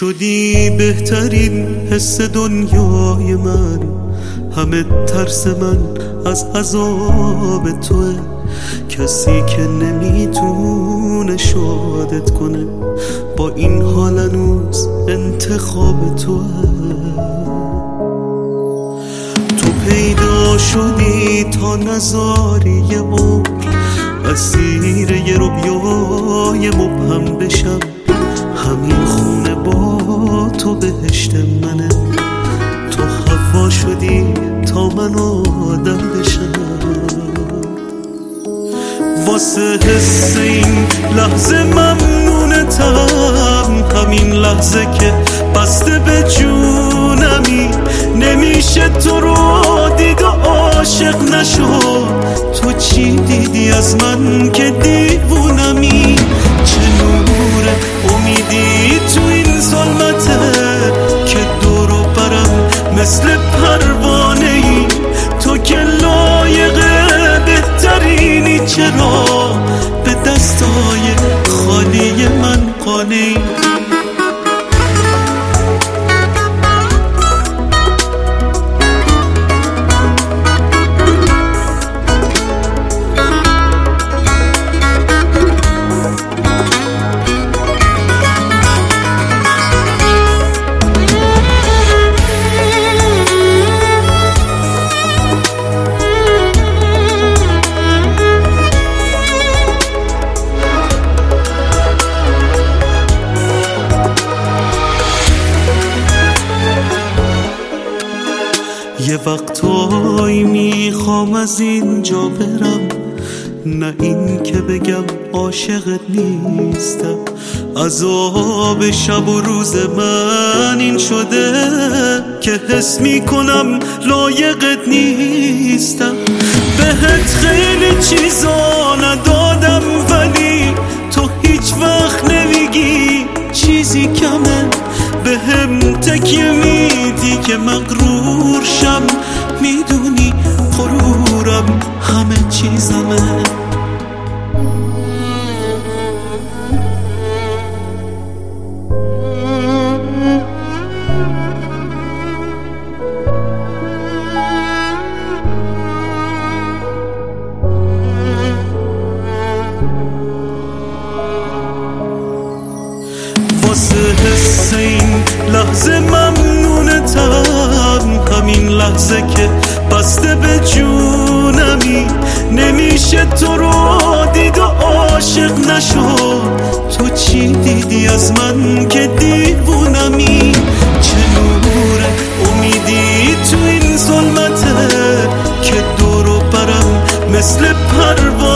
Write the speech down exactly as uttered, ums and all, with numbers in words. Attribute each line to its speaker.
Speaker 1: شدی بهترین حس دنیای من، همه ترس من از عذاب توه، کسی که نمیتونه شادت کنه، با این حال هنوز انتخاب توه. تو پیدا شدی تا نذاری یه عمر اسیر یه رویای مبهم بشم، همین خونه با تو بهشت منه، تو هوا شدی تا من آدم بشم. واسه حس این لحظه ممنونتم، همین لحظه که بسته به جونمی، نمیشه تو رو دید و عاشق نشد. تو چی دیدی از من که دیوونمی؟ چه نور امیدی تو این ظلمته که دور و برم مثل پروانه ای؟ تو که لایق بهترینی، چرا به دستای خالی من قانعی؟ یه وقتایی میخوام از اینجا برم، نه این که بگم عاشقت نیستم. عذاب شب و روز من این شده که حس میکنم لایقت نیستم. بهت خیلی چیزا ندادم ولی تو هیچ وقت نمیگی چیزی کمه، به هم تکیه میدی که مغرور شم، میدونی غرورم همه چیزمه. واسه حس این لحظه ممنونتم، همین لحظه که بسته به جونمی، نمیشه تو رو دید و عاشق نشد. تو چی دیدی از من که دیوونمی؟ چه نور امیدی تو این ظلمته که دور و برم مثل پروانه